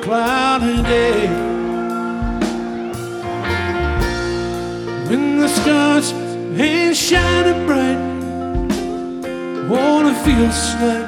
cloudy day. When the stars ain't shining bright, wanna feel slight